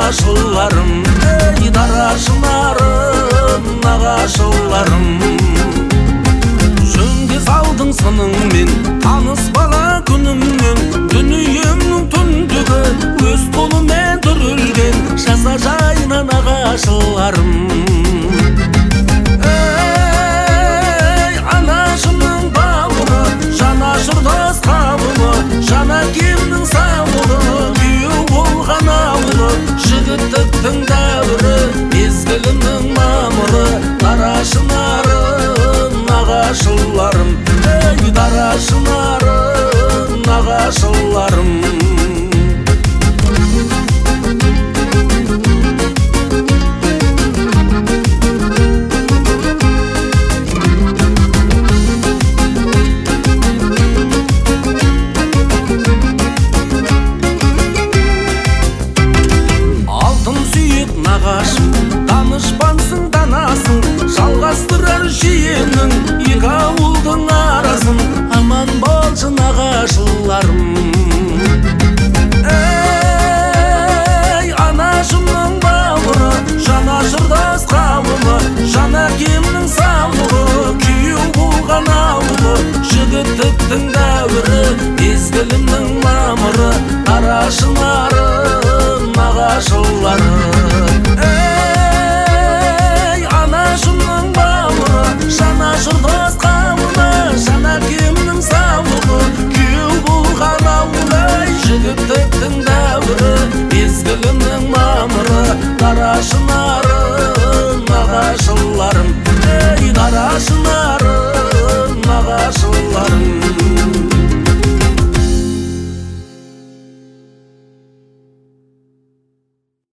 нағашыларым, ей дара шынарым, нағашыларым. Жөнге салдың сыныңмен, таныс бала күнімнен, дүниемнің түндігі өз қолымен түрілген, жаза жайна нағашыларым. Ей анашымның бауыры, жана жұрдас қабылы, жана кемнің сауыры, күйеу болған ауылы, жігіттіктің дәуірі, мезгілінің мамыры, дара шынарым, нағашыларым, ей дара шынарым, нағашыларым. Нағашым, данышпансың, данасың, жалғастырар жиенің, екі ауылдың арасын, аман болшы нағашыларым. Ей анашымның бауыры, жана жырдас қауымы, жана кемнің сауыры, күйеу болған ауылы, жігіттіктің дәуірі, мезгілімнің мамыры, дара шынарым, нағашыларым. Ей анашымның бауыры, жана жырдас қауымы, жана кемнің сауыры, күйеу болған ауылы, жігіттіктің дәуірі, мезгілімнің мамыры, дара шынарым.